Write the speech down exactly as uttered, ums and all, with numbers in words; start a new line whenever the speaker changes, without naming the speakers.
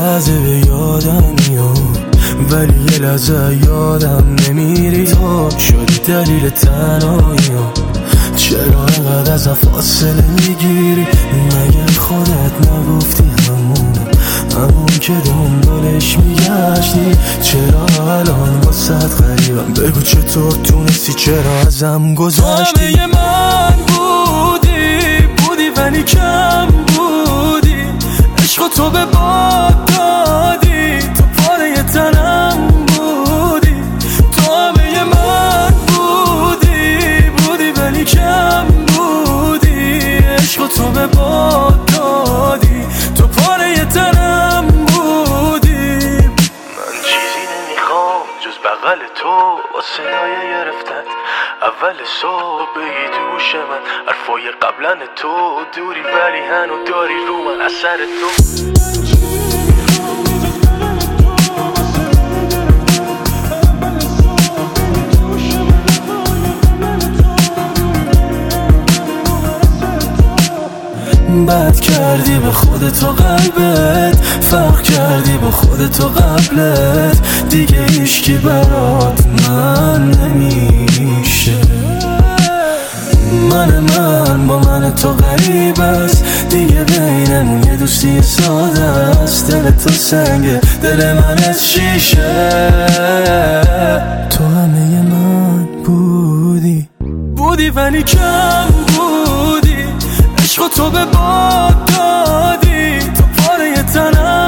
لحظه به یادم میاد، ولی یه لحظه یادم نمیری. تو شدی دلیل تنهاییام، چرا انقدر ازم فاصله میگیری؟ مگه خودت نگفتی همون همون که دنبالش میگشتی؟ چرا الان واسه غریبم؟ بگو چطور تونستی، چرا ازم گذشتی؟ همه من بودی بودی ولی کم بودی، عشق تو به باد دادی، تو پاره تنم بودی. تو همه من بودی بودی ولی کم بودی، عشق تو به باد دادی، تو پاره تنم بودی. من چیزی نمیخوام جز بغل تو با صدای گرفتت اول صبح بگی تو گوش من حرفای قبلن تو دوری، ولی هنو داری رو من اثر تو. بد کردی به خودت و قلبت، فرق کردی با خودت و قبلت، دیگه هیچکی برات من نمیشه. من من با من تو غریب است، دیگه بینمون یه دوستی ساده است. دل تو سنگه، دل من از شیشه. تو همه من بودی بودی ولی کم بودی، عشق تو به باد دادی، تو پاره تنم